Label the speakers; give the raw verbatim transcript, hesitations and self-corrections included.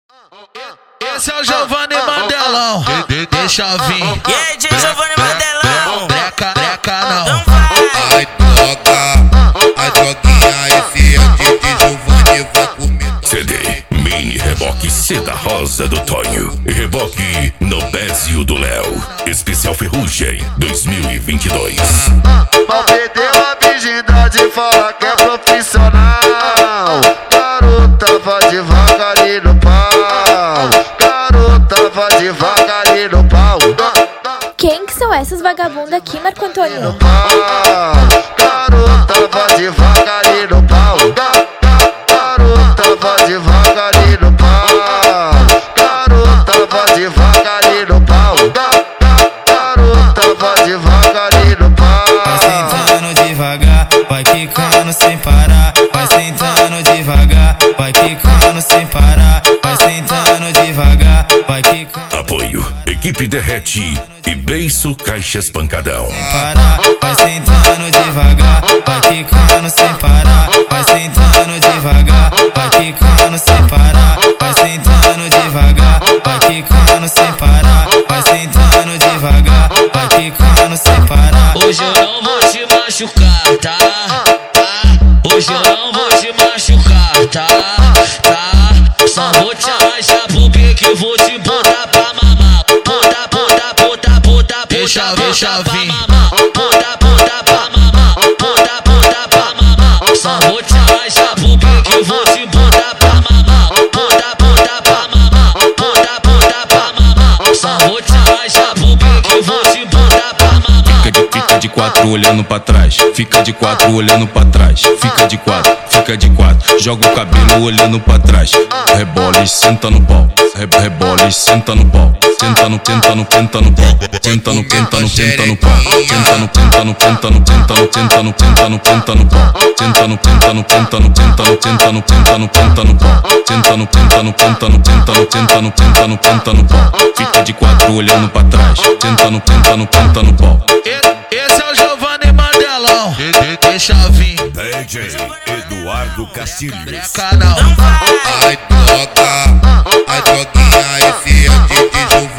Speaker 1: Esse é o Giovanni Mandelão, deixa vir.
Speaker 2: E aí, J. Giovanni Mandelão?
Speaker 1: Breca, breca não.
Speaker 2: Então vai.
Speaker 3: Ai droga, ai droguinha, esse é o D J Giovanni, vai comer.
Speaker 4: C D, mini reboque seda rosa do Tonho e reboque no Bézio do Léo. Especial Ferrugem dois mil e vinte e dois.
Speaker 5: Mal perdeu a virgindade, fala que é profissional. Garota, vai devagarinho no pau. Garota, vai devagarinho no pau.
Speaker 6: Quem que são essas vagabundas aqui, Marco Antônio?
Speaker 5: Garota, vai devagarinho no pau. Garota, vai devagarinho no pau. Garota, vai devagarinho no pau. Garota, vai devagarinho no pau.
Speaker 7: Vai sentando devagar, vai quicando sem parar. Vai sentando devagar, vai quicando sem parar. Vai sentando devagar, vai quicando.
Speaker 4: Apoio, equipe Derrete e Beiço Caixas Pancadão.
Speaker 7: Parar, vai sentando devagar, vai quicando sem parar. Vai sentando devagar, vai quicando sem parar. Vai sentando devagar, vai quicando sem parar. Vai sentando devagar, vai quicando sem parar.
Speaker 1: Hoje eu não vou te machucar, tá? Tá? Hoje eu não vou te machucar, tá? Tá? Só vou te arrastar porque que vou te botar pra mamar. Bota, bota, bota, bota, deixa, deixa vir. Bota, bota pra mamar. Bota, bota pra mamar. Só vou te arrastar porque que vou te botar pra mamar. Bota, bota pra mamar. Bota, bota pra mamar. Só vou te arrastar porque que vou te botar pra mamar.
Speaker 8: Fica de, fica de quatro olhando pra trás. Fica de quatro olhando pra trás. Fica de quatro, fica de quatro. Joga o cabelo olhando pra trás. Rebola e senta no pau. Re, rebola e senta no pau. Senta no, tenta no, tenta no pau. Tenta no, tenta no, tenta no pau. Tenta no, tenta no, tenta no, tenta no, tenta no, tenta no, tenta no pau. Tenta no, tenta no, tenta no, tenta no, tenta no, tenta no, tenta no pau. Tenta no, tenta no, tenta no, tenta no, tenta no, tenta no, tenta no pau. Fica de quatro olhando pra trás. Tenta no, tenta no, tenta no pau.
Speaker 1: Esse é o Giovanni Mandelão, deixa vir.
Speaker 4: D J Eduardo Castilhos.
Speaker 1: Breca não.
Speaker 3: Ai droga, ai droguinha, esse é o D J Giovanni.